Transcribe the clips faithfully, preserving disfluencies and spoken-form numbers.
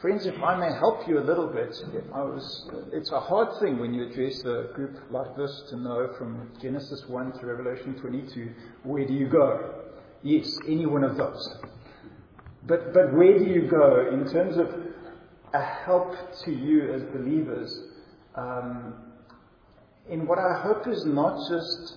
Friends, if I may help you a little bit, I was, it's a hard thing when you address a group like this to know from Genesis one to Revelation twenty-two, where do you go? Yes, any one of those. But but where do you go in terms of a help to you as believers um, in what I hope is not just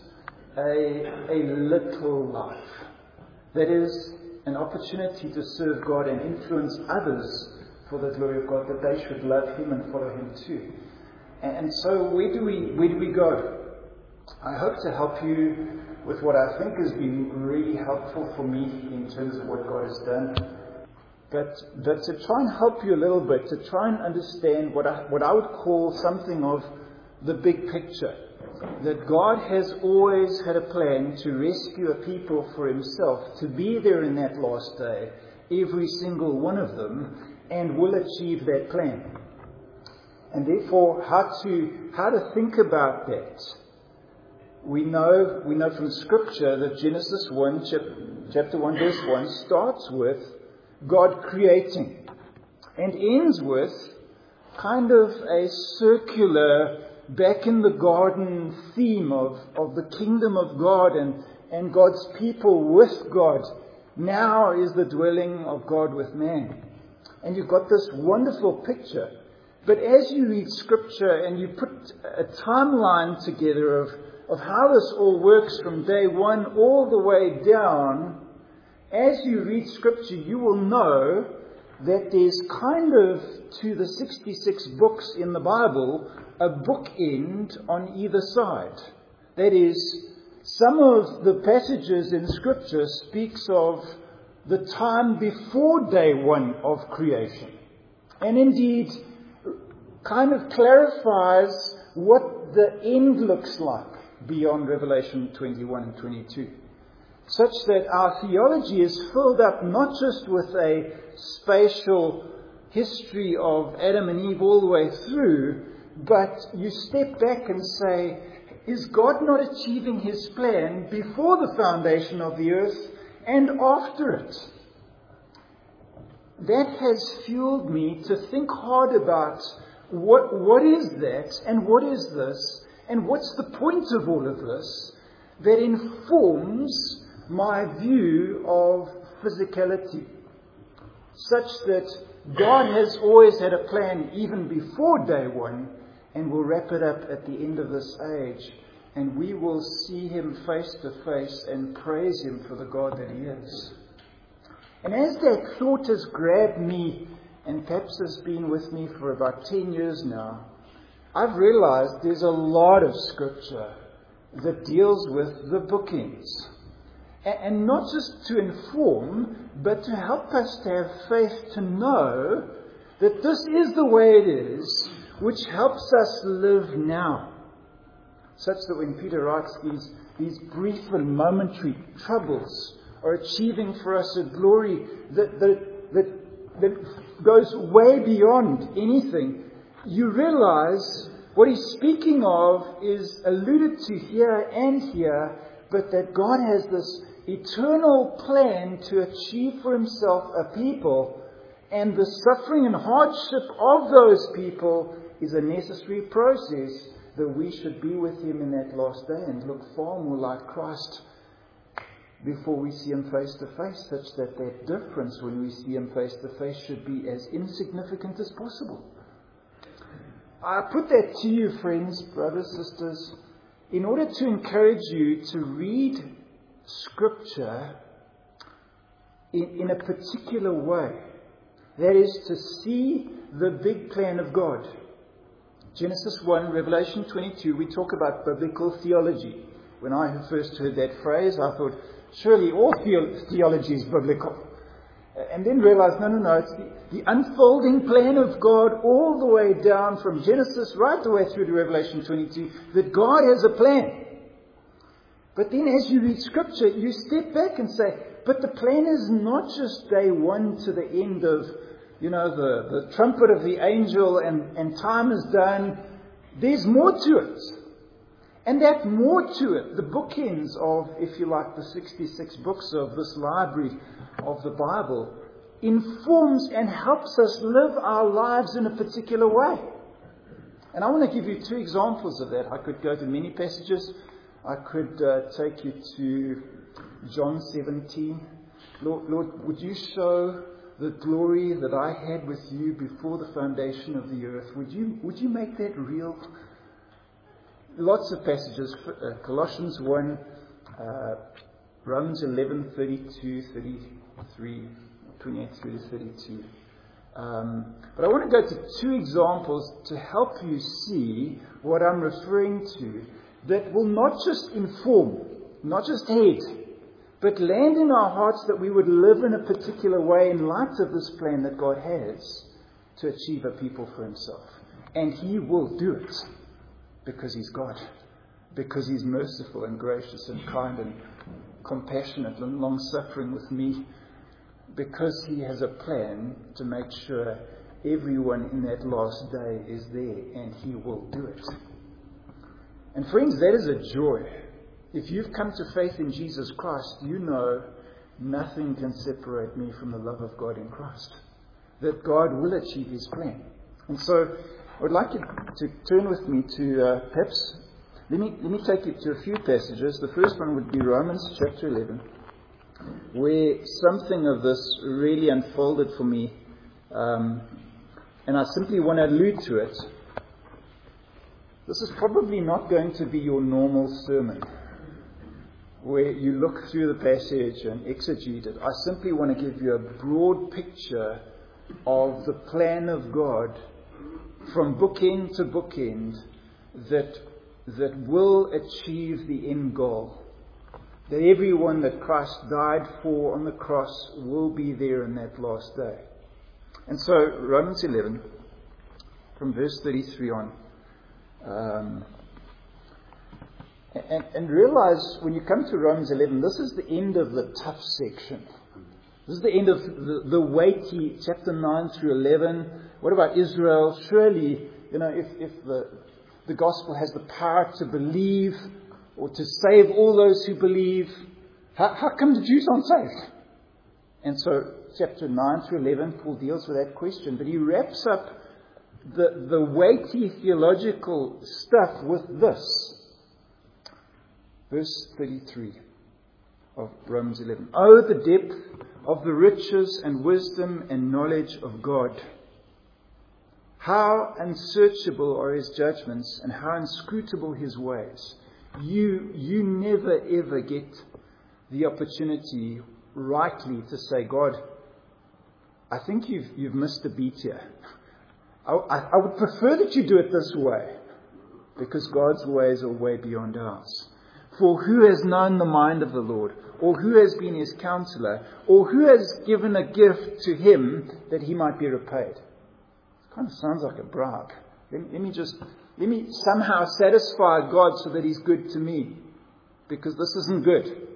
a, a little life. That is an opportunity to serve God and influence others for the glory of God, that they should love Him and follow Him too. And, and so where do we where do we go? I hope to help you with what I think has been really helpful for me in terms of what God has done. But, but to try and help you a little bit, to try and understand what I, what I would call something of the big picture. That God has always had a plan to rescue a people for Himself, to be there in that last day, every single one of them, and will achieve that plan. And therefore, how to how to think about that. We know we know from Scripture that Genesis one, chapter one, verse one, starts with God creating and ends with kind of a circular back in the garden theme of, of the kingdom of God and, and God's people with God. Now is the dwelling of God with man. And you've got this wonderful picture. But as you read Scripture and you put a timeline together of, of how this all works from day one all the way down, as you read Scripture, you will know that there's kind of, to the sixty-six books in the Bible, a bookend on either side. That is, some of the passages in Scripture speaks of the time before day one of creation. And indeed, kind of clarifies what the end looks like beyond Revelation twenty-one and twenty-two. Such that our theology is filled up not just with a spatial history of Adam and Eve all the way through, but you step back and say, is God not achieving His plan before the foundation of the earth and after it? That has fueled me to think hard about what what is that and what is this and what's the point of all of this that informs my view of physicality, such that God has always had a plan even before day one and will wrap it up at the end of this age, and we will see Him face to face and praise Him for the God that He is. And as that thought has grabbed me, and perhaps has been with me for about ten years now, I've realized there's a lot of Scripture that deals with the bookends. And not just to inform, but to help us to have faith to know that this is the way it is, which helps us live now. Such that when Peter writes these, these brief and momentary troubles are achieving for us a glory that, that, that, that goes way beyond anything, you realize what he's speaking of is alluded to here and here, but that God has this eternal plan to achieve for Himself a people, and the suffering and hardship of those people is a necessary process that we should be with Him in that last day and look far more like Christ before we see Him face to face, such that that difference when we see Him face to face should be as insignificant as possible. I put that to you, friends, brothers, sisters, in order to encourage you to read Scripture in, in a particular way. That is, to see the big plan of God. Genesis one, Revelation twenty-two, we talk about biblical theology. When I first heard that phrase, I thought, surely all the- theology is biblical. And then realized, no, no, no, it's the, the unfolding plan of God all the way down from Genesis right the way through to Revelation twenty-two, that God has a plan. But then as you read Scripture, you step back and say, but the plan is not just day one to the end of, you know, the, the trumpet of the angel and, and time is done. There's more to it. And that more to it, the bookends of, if you like, the sixty-six books of this library of the Bible, informs and helps us live our lives in a particular way. And I want to give you two examples of that. I could go to many passages. I could uh, take you to John seventeen. Lord, Lord, would you show the glory that I had with you before the foundation of the earth? Would you, would you make that real? Lots of passages. Uh, Colossians one, uh, Romans eleven, thirty-two, thirty-three, twenty-eight through to thirty-two. Um, but I want to go to two examples to help you see what I'm referring to that will not just inform, not just head, but land in our hearts that we would live in a particular way in light of this plan that God has to achieve a people for himself. And he will do it because he's God, because he's merciful and gracious and kind and compassionate and long-suffering with me, because he has a plan to make sure everyone in that last day is there, and he will do it. And friends, that is a joy. If you've come to faith in Jesus Christ, you know nothing can separate me from the love of God in Christ. That God will achieve his plan. And so I would like you to turn with me to uh, perhaps, let me, let me take you to a few passages. The first one would be Romans chapter eleven, where something of this really unfolded for me. Um, and I simply want to allude to it. This is probably not going to be your normal sermon, where you look through the passage and exegete it. I simply want to give you a broad picture of the plan of God from bookend to bookend that, that will achieve the end goal. That everyone that Christ died for on the cross will be there in that last day. And so, Romans eleven, from verse thirty-three on. Um, and, and realize when you come to Romans eleven, this is the end of the tough section. This is the end of the, the weighty, chapter nine through eleven. What about Israel? Surely, you know, if, if the, the gospel has the power to believe or to save all those who believe, how, how come the Jews aren't saved? And so, chapter nine through eleven, Paul deals with that question. But he wraps up the, the weighty theological stuff with this. Verse thirty-three of Romans eleven. Oh, the depth of the riches and wisdom and knowledge of God. How unsearchable are his judgments and how inscrutable his ways. You, you never ever get the opportunity rightly to say, God, I think you've, you've missed a beat here. I, I, I would prefer that you do it this way, because God's ways are way beyond ours. For who has known the mind of the Lord, or who has been his counselor, or who has given a gift to him that he might be repaid? It kind of sounds like a bribe. Let, let me just, let me somehow satisfy God so that he's good to me, because this isn't good.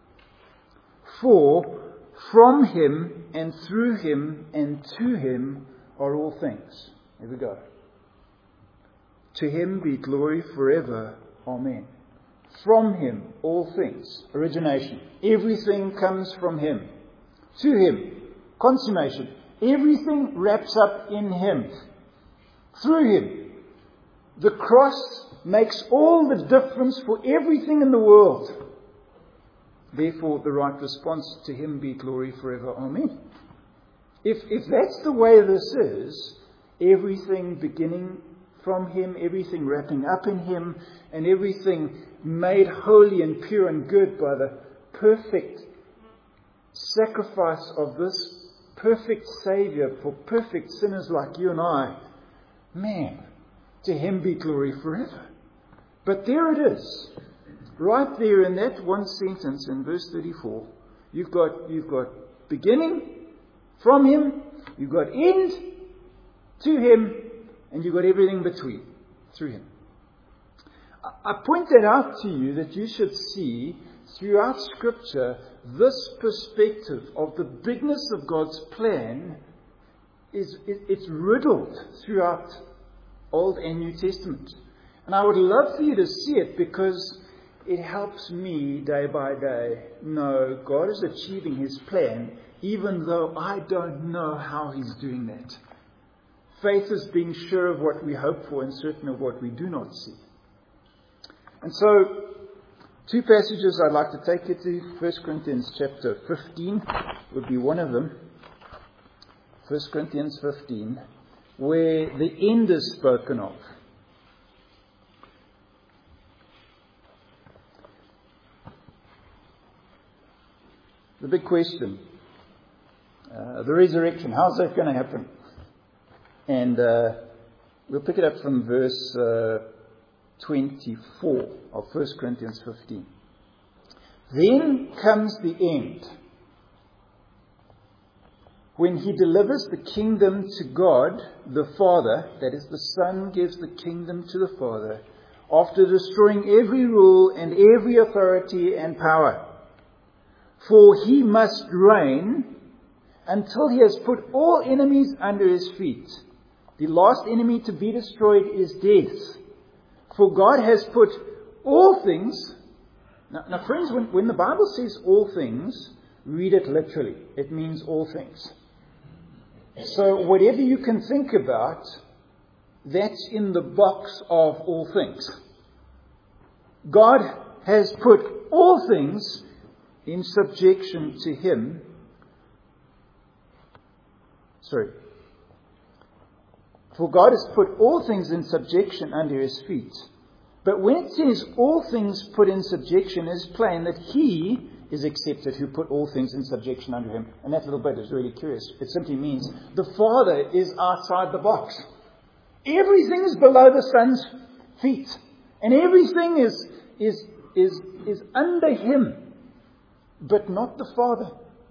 For from him and through him and to him are all things. Here we go. To him be glory forever. Amen. From him, all things. Origination. Everything comes from him. To him. Consummation. Everything wraps up in him. Through him. The cross makes all the difference for everything in the world. Therefore, the right response, to him be glory forever. Amen. If, if that's the way this is, everything beginning from him, everything wrapping up in him, and everything made holy and pure and good by the perfect sacrifice of this perfect Saviour for perfect sinners like you and I, man, to him be glory forever. But there it is. Right there in that one sentence in verse thirty-four, you've got, you've got beginning from him, you've got end to him, and you've got everything between through him. I point that out to you that you should see throughout Scripture this perspective of the bigness of God's plan is it's riddled throughout Old and New Testament. And I would love for you to see it, because it helps me day by day know God is achieving his plan even though I don't know how He's doing that. Faith is being sure of what we hope for and certain of what we do not see. And so, two passages I'd like to take you to. First Corinthians chapter fifteen would be one of them. First Corinthians fifteen, where the end is spoken of. The big question, uh, the resurrection, how's that going to happen? And uh, we'll pick it up from verse uh, twenty-four of First Corinthians fifteen. Then comes the end, when He delivers the kingdom to God the Father, that is, the Son gives the kingdom to the Father, after destroying every rule and every authority and power. For He must reign until He has put all enemies under His feet. The last enemy to be destroyed is death. For God has put all things... Now, now friends, when, when the Bible says all things, read it literally. It means all things. So whatever you can think about, that's in the box of all things. God has put all things in subjection to Him. Sorry. For God has put all things in subjection under His feet. But when it says all things put in subjection, it's plain that He is accepted who put all things in subjection under Him. And that little bit is really curious. It simply means the Father is outside the box. Everything is below the Son's feet. And everything is, is, is, is under Him, but not the Father.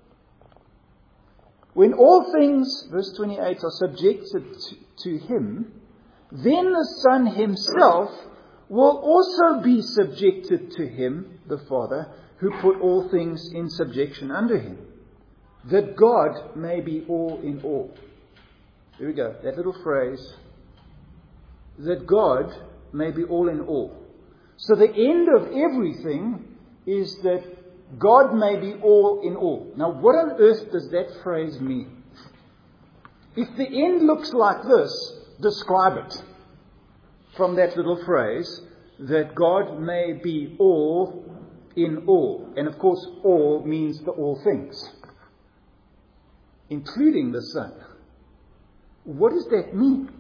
When all things, verse twenty-eight, are subjected to, to Him, then the Son Himself will also be subjected to Him, the Father, who put all things in subjection under Him, that God may be all in all. Here we go, that little phrase, that God may be all in all. So the end of everything is that God may be all in all. Now, what on earth does that phrase mean? If the end looks like this, describe it from that little phrase, that God may be all in all. And of course, all means the all things, including the Son. What does that mean?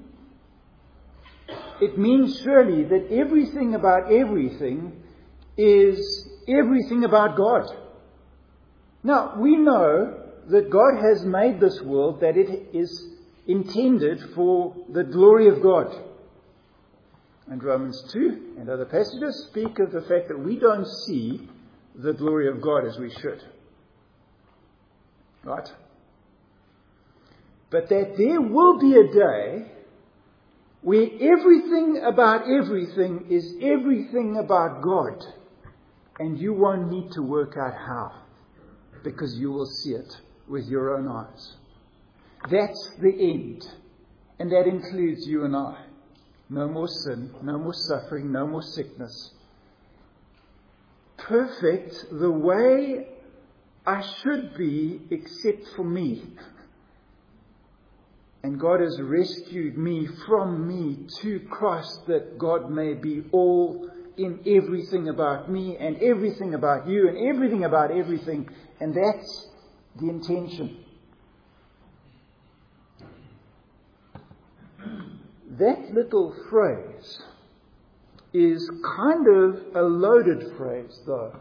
It means surely that everything about everything is everything about God. Now, we know that God has made this world that it is intended for the glory of God. And Romans two and other passages speak of the fact that we don't see the glory of God as we should. Right? But that there will be a day where everything about everything is everything about God. And you won't need to work out how, because you will see it with your own eyes. That's the end. And that includes you and I. No more sin, no more suffering, no more sickness. Perfect the way I should be, except for me. And God has rescued me from me to Christ, that God may be all in everything about me and everything about you and everything about everything. And that's the intention. That little phrase is kind of a loaded phrase, though.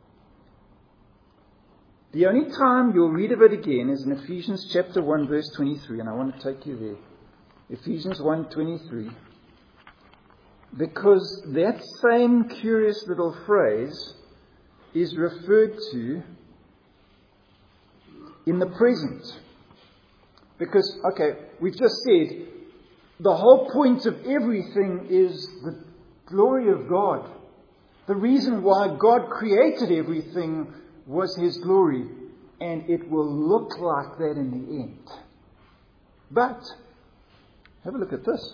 The only time you'll read of it again is in Ephesians chapter one, verse twenty-three, and I want to take you there. Ephesians one twenty-three. Because that same curious little phrase is referred to in the present. Because, okay, we've just said the whole point of everything is the glory of God. The reason why God created everything was His glory, and it will look like that in the end. But, have a look at this.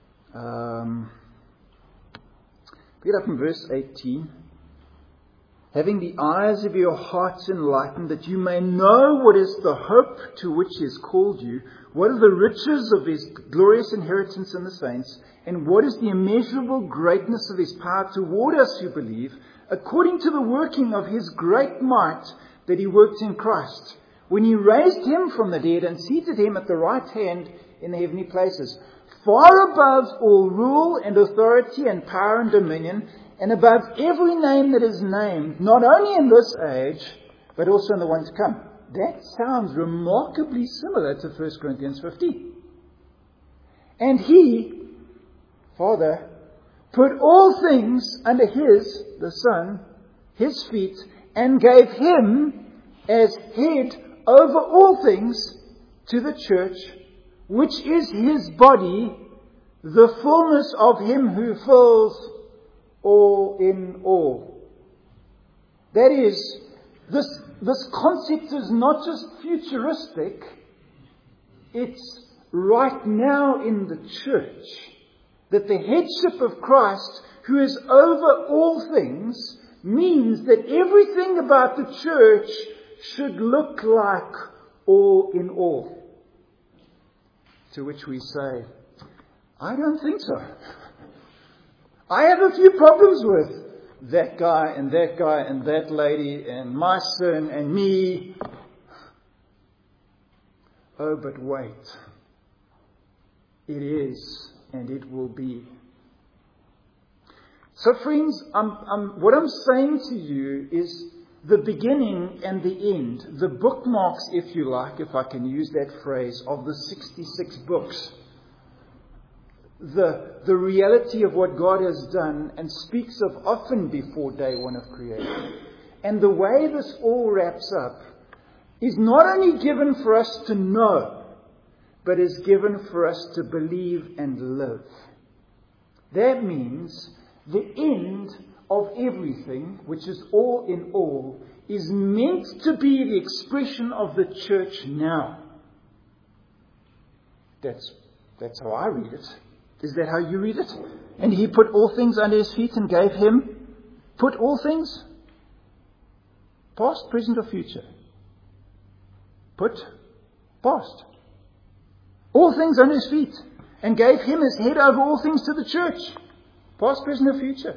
Um, get up in verse eighteen. having the eyes of your hearts enlightened, that you may know what is the hope to which He has called you, what are the riches of His glorious inheritance in the saints, and what is the immeasurable greatness of His power toward us who believe, according to the working of His great might that He worked in Christ, when He raised Him from the dead and seated Him at the right hand in the heavenly places, far above all rule and authority and power and dominion, and above every name that is named, not only in this age, but also in the one to come. That sounds remarkably similar to First Corinthians fifteen. And He, Father, put all things under His, the Son, His feet, and gave Him as head over all things to the church, which is His body, the fullness of Him who fills all in all. That is, this, this concept is not just futuristic, it's right now in the church. That the headship of Christ, who is over all things, means that everything about the church should look like all in all. To which we say, I don't think so. I have a few problems with that guy and that guy and that lady and my son and me. Oh, but wait. It is and it will be. So friends, I'm, I'm, what I'm saying to you is the beginning and the end, the bookmarks, if you like, if I can use that phrase, of the sixty-six books. The, the reality of what God has done and speaks of often before day one of creation. And the way this all wraps up is not only given for us to know, but is given for us to believe and live. That means the end of everything, which is all in all, is meant to be the expression of the church now. That's, that's how I read it. Is that how you read it? And He put all things under His feet and gave Him, put all things, past, present or future. Put, past. All things under His feet and gave Him as head over all things to the church. Past, present or future.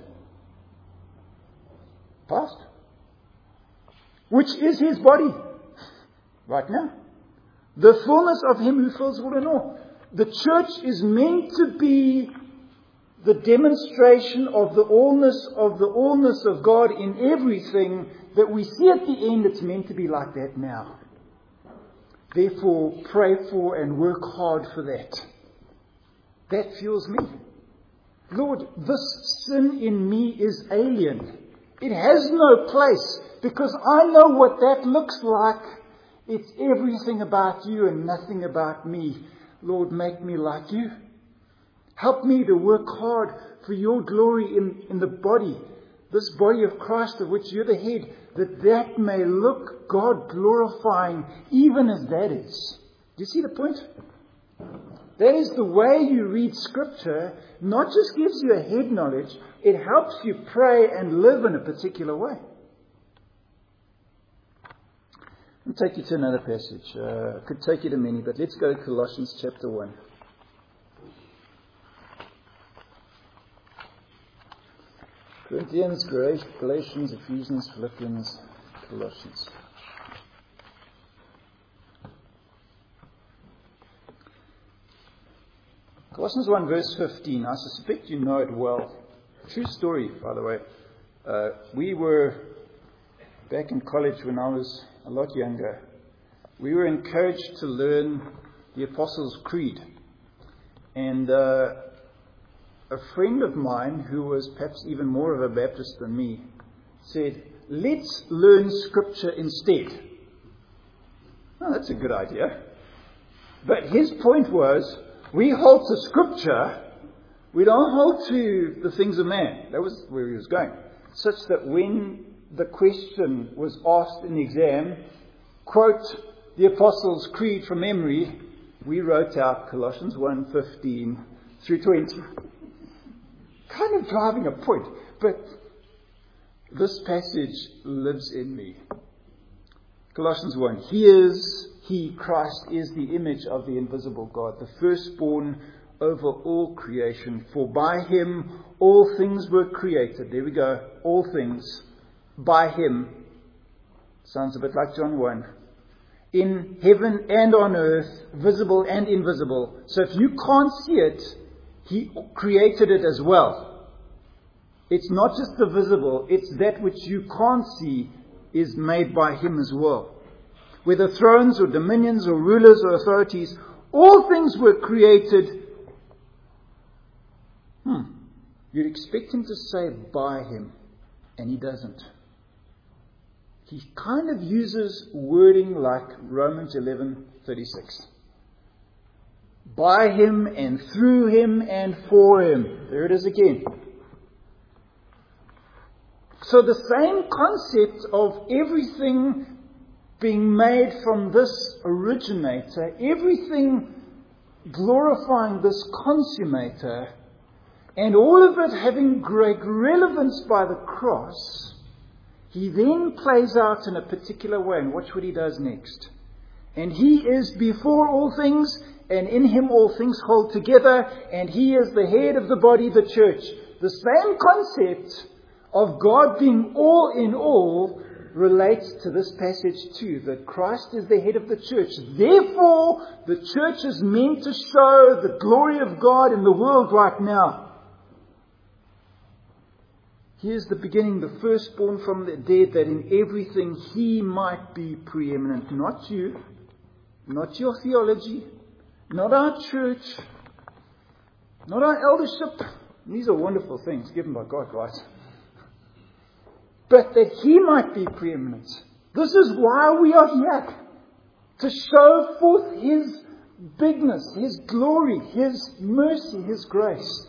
Past. Which is His body. Right now. The fullness of Him who fills all in all. The church is meant to be the demonstration of the allness of the allness of God in everything that we see at the end. It's meant to be like that now. Therefore, pray for and work hard for that. That fuels me. Lord, this sin in me is alien. It has no place because I know what that looks like. It's everything about you and nothing about me. Lord, make me like you. Help me to work hard for your glory in, in the body, this body of Christ of which you're the head, that that may look God glorifying even as that is. Do you see the point? That is the way you read Scripture. Not just gives you a head knowledge, it helps you pray and live in a particular way. I'll take you to another passage. Uh, I could take you to many, but let's go to Colossians chapter one. Corinthians, Galatians, Ephesians, Philippians, Colossians. Colossians one verse fifteen. I suspect you know it well. True story, by the way. Uh, we were back in college when I was a lot younger. We were encouraged to learn the Apostles' Creed. And uh, a friend of mine, who was perhaps even more of a Baptist than me, said, let's learn Scripture instead. Oh, that's a good idea. But his point was, we hold to Scripture, we don't hold to the things of man. That was where he was going. Such that when the question was asked in the exam, quote the Apostles' Creed from memory, we wrote out Colossians one fifteen through twenty. Kind of driving a point, but This passage lives in me. Colossians one. He is, He, Christ, is the image of the invisible God, the firstborn over all creation. For by Him all things were created. There we go. All things. By Him. Sounds a bit like John one. In heaven and on earth, visible and invisible. So if you can't see it, He created it as well. It's not just the visible, it's that which you can't see is made by Him as well. Whether thrones or dominions or rulers or authorities, all things were created. Hmm. You'd expect Him to say by Him, and He doesn't. He kind of uses wording like Romans eleven thirty-six. By Him and through Him and for Him. There it is again. So the same concept of everything being made from this originator, everything glorifying this consummator, and all of it having great relevance by the cross, He then plays out in a particular way. And watch what He does next. And He is before all things, and in Him all things hold together, and He is the head of the body, the church. The same concept of God being all in all relates to this passage too, that Christ is the head of the church. Therefore, the church is meant to show the glory of God in the world right now. He is the beginning, the firstborn from the dead, that in everything He might be preeminent. Not you, not your theology, not our church, not our eldership. These are wonderful things given by God, right? But that He might be preeminent. This is why we are here. To show forth His bigness, His glory, His mercy, His grace.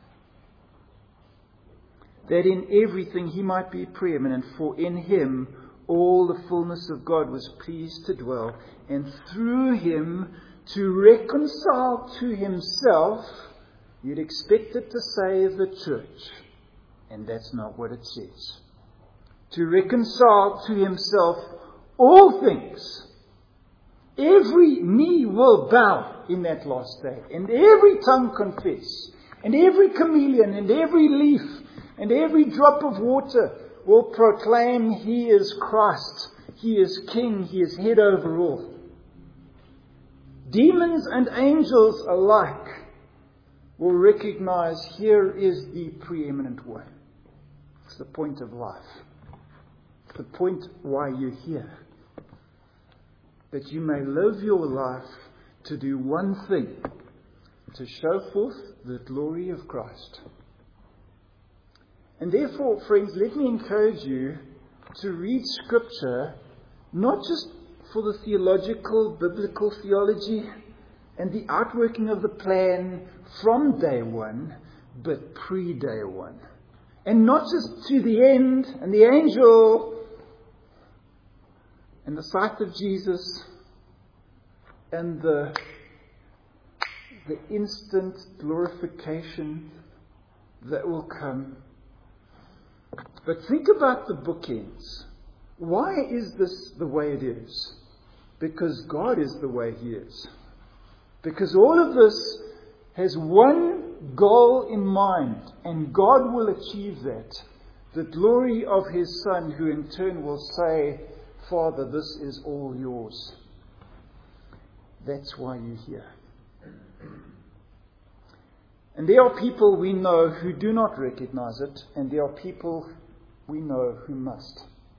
That in everything He might be preeminent, for in Him all the fullness of God was pleased to dwell, and through Him to reconcile to Himself. You'd expect it to say the church, and that's not what it says. To reconcile to Himself all things. Every knee will bow in that last day, and every tongue confess, and every chameleon, and every leaf, and every drop of water will proclaim He is Christ, He is King, He is head over all. Demons and angels alike will recognize here is the preeminent one. It's the point of life. It's the point why you're here. That you may live your life to do one thing, to show forth the glory of Christ. And therefore, friends, let me encourage you to read Scripture, not just for the theological, biblical theology and the outworking of the plan from day one, but pre-day one. And not just to the end and the angel and the sight of Jesus and the, the instant glorification that will come. But think about the bookends. Why is this the way it is? Because God is the way He is. Because all of this has one goal in mind, and God will achieve that. The glory of His Son, who in turn will say, Father, this is all yours. That's why you're here. And there are people we know who do not recognize it, and there are people we know who must.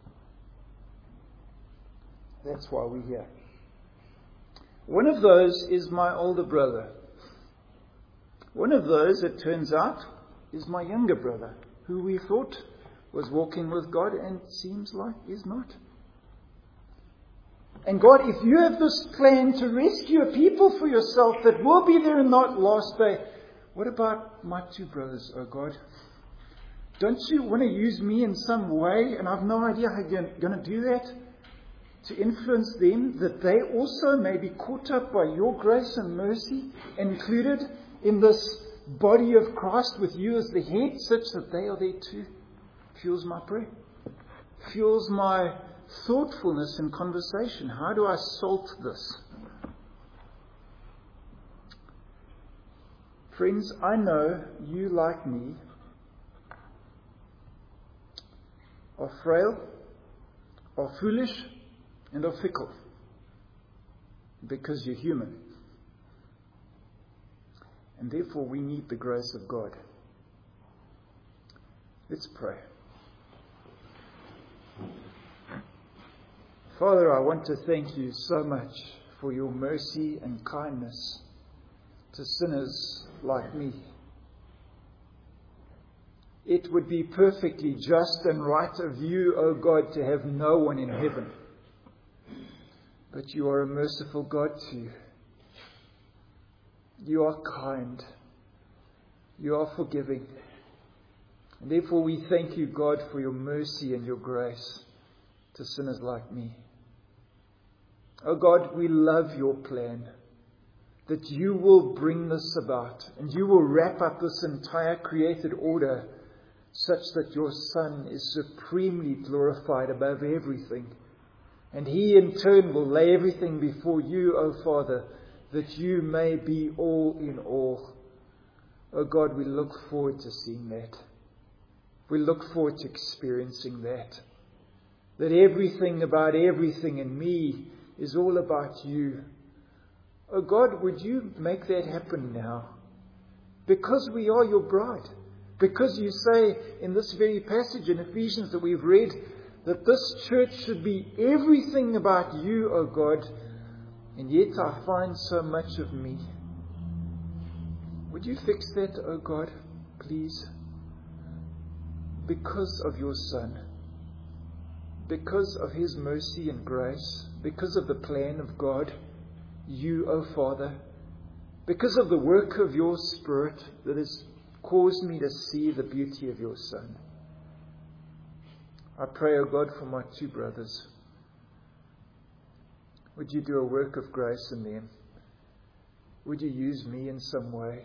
That's why we're here. One of those is my older brother. One of those, it turns out, is my younger brother, who we thought was walking with God and seems like is not. And God, if you have this plan to rescue a people for yourself that will be there in that last day, what about my two brothers, oh God? Don't you want to use me in some way? And I've no idea how you're going to do that. To influence them, that they also may be caught up by your grace and mercy, included in this body of Christ with you as the head, such that they are there too. Fuels my prayer. fuels my thoughtfulness in conversation. How do I salt this? Friends, I know you, like me, are frail, are foolish, and are fickle. Because you're human. And therefore we need the grace of God. Let's pray. Father, I want to thank you so much for your mercy and kindness to sinners like me. It would be perfectly just and right of you, O God, to have no one in heaven. But you are a merciful God too. You are kind. You are forgiving. And therefore we thank you, God, for your mercy and your grace to sinners like me. Oh God, we love your plan that you will bring this about and you will wrap up this entire created order such that your Son is supremely glorified above everything. And he in turn will lay everything before you, O Father, that you may be all in all. O God, we look forward to seeing that. We look forward to experiencing that. That everything about everything in me is all about you. O God, would you make that happen now? Because we are your bride. Because you say in this very passage in Ephesians that we've read, that this church should be everything about you, O God, and yet I find so much of me. Would you fix that, O God, please? Because of your Son, because of his mercy and grace, because of the plan of God, you, O Father, because of the work of your Spirit that has caused me to see the beauty of your Son. I pray, O God, for my two brothers. Would you do a work of grace in them? Would you use me in some way?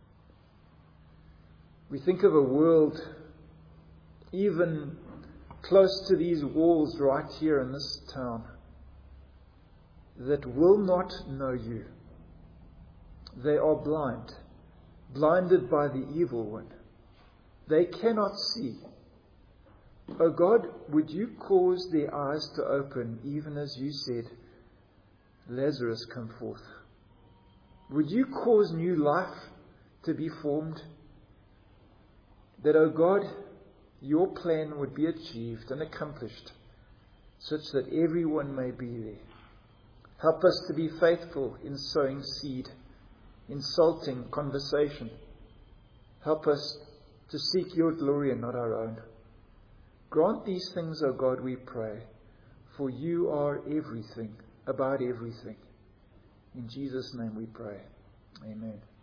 We think of a world even close to these walls right here in this town that will not know you. They are blind, blinded by the evil one. They cannot see. O God, would you cause their eyes to open, even as you said, Lazarus, come forth. Would you cause new life to be formed? That, O God, your plan would be achieved and accomplished, such that everyone may be there. Help us to be faithful in sowing seed, in salting conversation. Help us to seek your glory and not our own. Grant these things, O God, we pray, for you are everything, about everything. In Jesus' name we pray. Amen.